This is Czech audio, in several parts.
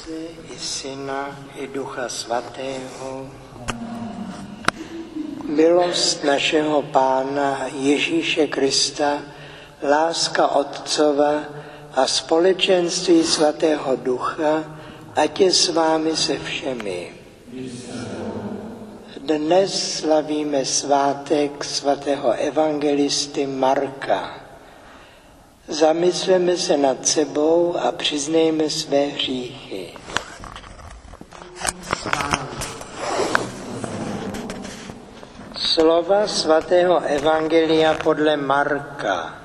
Otce i Syna i Ducha Svatého. Milost našeho Pána Ježíše Krista, láska Otcova a společenství Svatého Ducha, ať je s vámi se všemi. Dnes slavíme svátek svatého evangelisty Marka. Zamysleme se nad sebou a přiznejme své hříchy. Slova svatého evangelia podle Marka.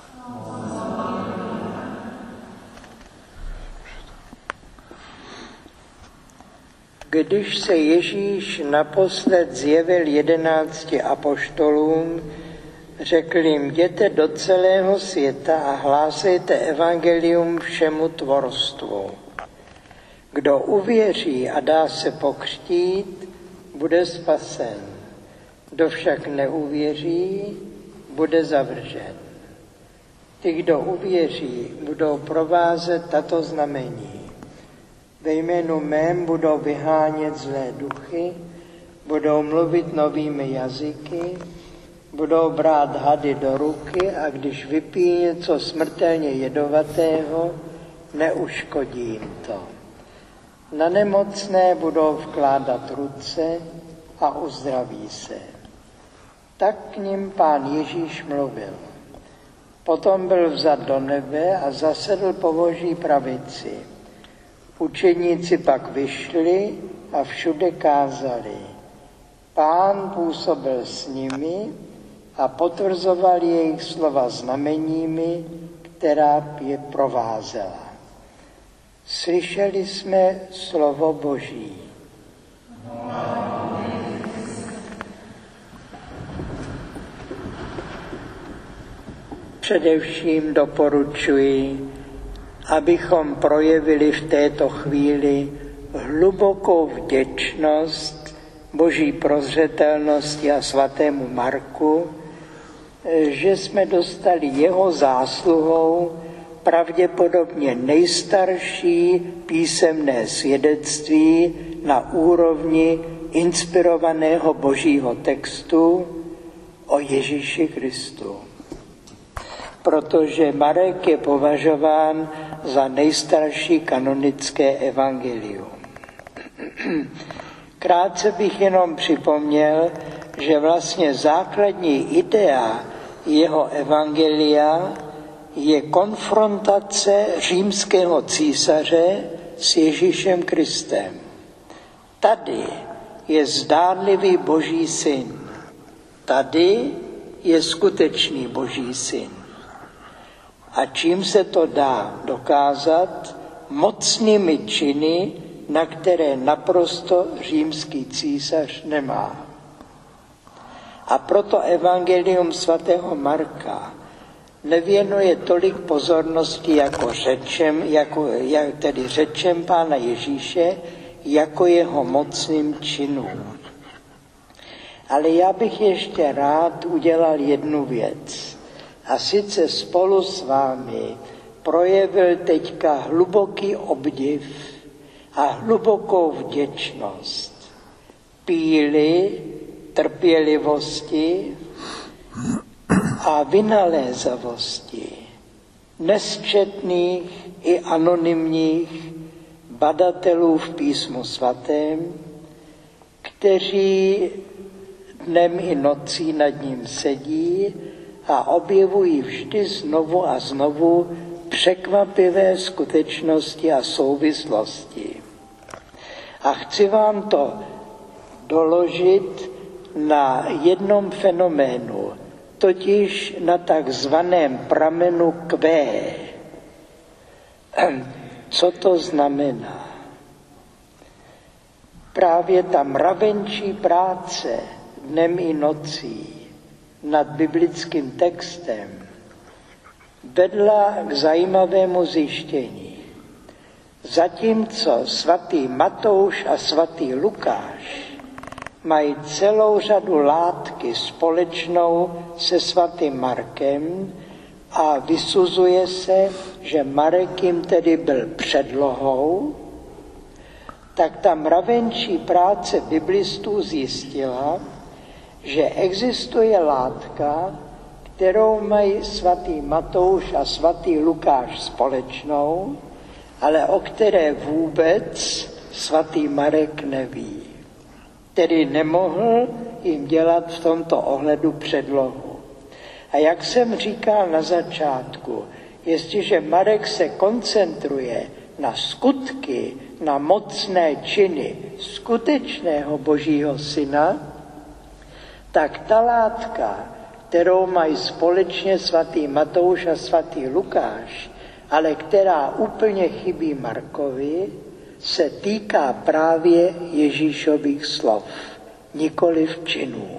Když se Ježíš naposled zjevil 11 apoštolům, řekl jim: jděte do celého světa a hlásejte evangelium všemu tvorstvu. Kdo uvěří a dá se pokřtít, bude spasen. Kdo však neuvěří, bude zavržen. Ty, kdo uvěří, budou provázet tato znamení. Ve jménu mém budou vyhánět zlé duchy, budou mluvit novými jazyky, budou brát hady do ruky a když vypijí něco smrtelně jedovatého, neuškodí jim to. Na nemocné budou vkládat ruce a uzdraví se. Tak k nim Pán Ježíš mluvil. Potom byl vzat do nebe a zasedl po Boží pravici. Učeníci pak vyšli a všude kázali. Pán působil s nimi a potvrzoval jejich slova znameními, která je provázela. Slyšeli jsme slovo Boží. Především doporučuji, abychom projevili v této chvíli hlubokou vděčnost Boží prozřetelnosti a svatému Marku, že jsme dostali jeho zásluhou pravděpodobně nejstarší písemné svědectví na úrovni inspirovaného Božího textu o Ježíši Kristu. Protože Marek je považován za nejstarší kanonické evangelium. Krátce bych jenom připomněl, že vlastně základní idea jeho evangelia je konfrontace římského císaře s Ježíšem Kristem. Tady je zdánlivý Boží syn. Tady je skutečný Boží syn. A čím se to dá dokázat? Mocnými činy, na které naprosto římský císař nemá. A proto evangelium svatého Marka nevěnuje tolik pozornosti jako řečem Pána Ježíše, jako jeho mocným činům. Ale já bych ještě rád udělal jednu věc. A sice spolu s vámi projevil teďka hluboký obdiv a hlubokou vděčnost píly, trpělivosti a vynalézavosti nesčetných i anonymních badatelů v písmu svatém, kteří dnem i nocí nad ním sedí a objevují vždy znovu a znovu překvapivé skutečnosti a souvislosti. A chci vám to doložit na jednom fenoménu, totiž na takzvaném pramenu Q. Co to znamená? Právě ta mravenčí práce dnem i nocí nad biblickým textem vedla k zajímavému zjištění. Zatímco svatý Matouš a svatý Lukáš mají celou řadu látky společnou se svatým Markem a vysuzuje se, že Marek jim tedy byl předlohou tak ta mravenčí práce biblistů zjistila, že existuje látka, kterou mají svatý Matouš a svatý Lukáš společnou, ale o které vůbec svatý Marek neví. Tedy nemohl jim dělat v tomto ohledu předlohu. A jak jsem říkal na začátku, jestliže Marek se koncentruje na skutky, na mocné činy skutečného Božího Syna, tak ta látka, kterou mají společně svatý Matouš a svatý Lukáš, ale která úplně chybí Markovi, se týká právě Ježíšových slov, nikoliv činů.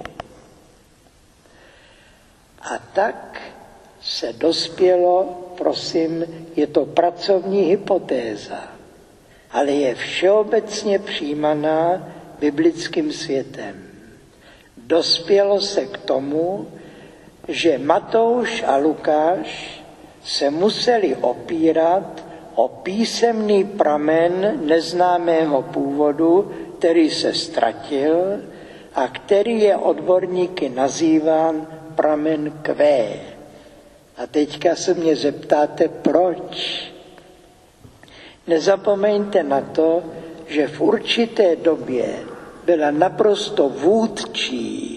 A tak se dospělo, prosím, je to pracovní hypotéza, ale je všeobecně přijímaná biblickým světem. Dospělo se k tomu, že Matouš a Lukáš se museli opírat o písemný pramen neznámého původu, který se ztratil a který je odborníky nazýván pramen Q. A teďka se mě zeptáte, proč? Nezapomeňte na to, že v určité době byla naprosto vůdčí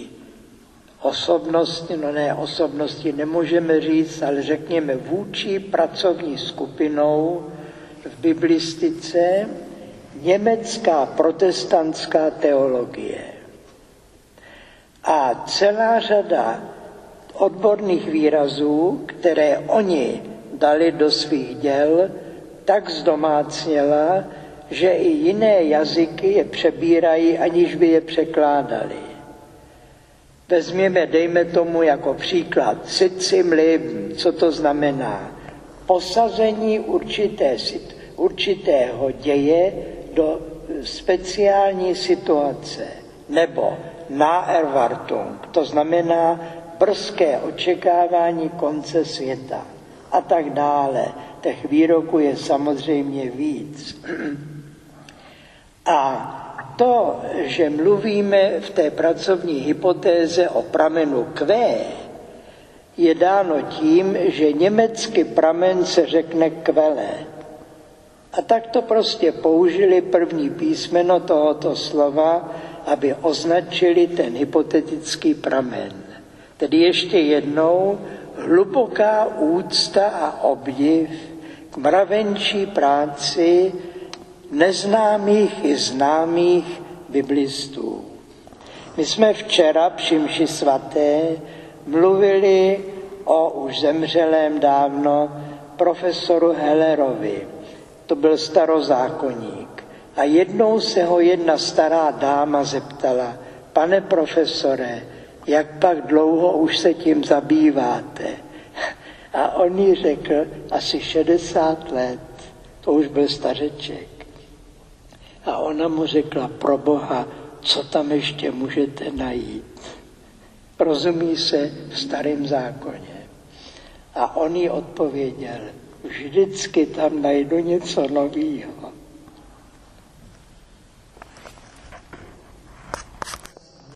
osobnosti nemůžeme říct, ale řekněme vůdčí pracovní skupinou v biblistice německá protestantská teologie. A celá řada odborných výrazů, které oni dali do svých děl, tak zdomácněla, že i jiné jazyky je přebírají, aniž by je překládali. Vezměme, dejme tomu jako příklad, sitzim leben, co to znamená? Posazení určitého děje do speciální situace. Nebo Naherwartung, to znamená brzké očekávání konce světa. A tak dále. Těch výroků je samozřejmě víc. A to, že mluvíme v té pracovní hypotéze o pramenu Q, je dáno tím, že německý pramen se řekne Quelle. A tak to prostě použili první písmeno tohoto slova, aby označili ten hypotetický pramen. Tedy ještě jednou hluboká úcta a obdiv k mravenčí práci neznámých i známých biblistů. My jsme včera při mši svaté mluvili o už zemřelém dávno profesoru Hellerovi. To byl starozákonník. A jednou se ho jedna stará dáma zeptala, pane profesore, jak pak dlouho už se tím zabýváte? A on jí řekl, asi 60 let, to už byl stařeček. A ona mu řekla, pro Boha, co tam ještě můžete najít? Rozumí se v starém zákoně. A on jí odpověděl, vždycky tam najdu něco nového.